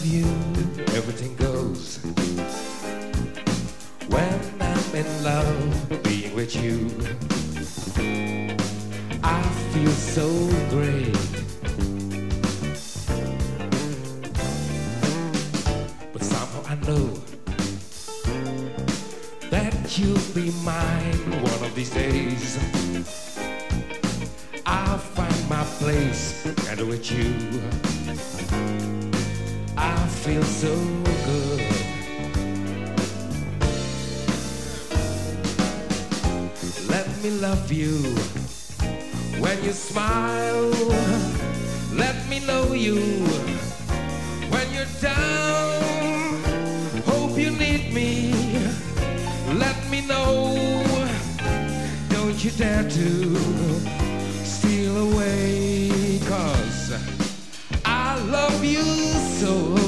love you, everything goes. When I'm in love, being with you, I feel so great. But somehow I know that you'll be mine one of these days. I'll find my place, and with you I feel so good. Let me love you when you smile. Let me know you when you're down. Hope you need me. Let me know. Don't you dare to steal away, 'cause I love you so.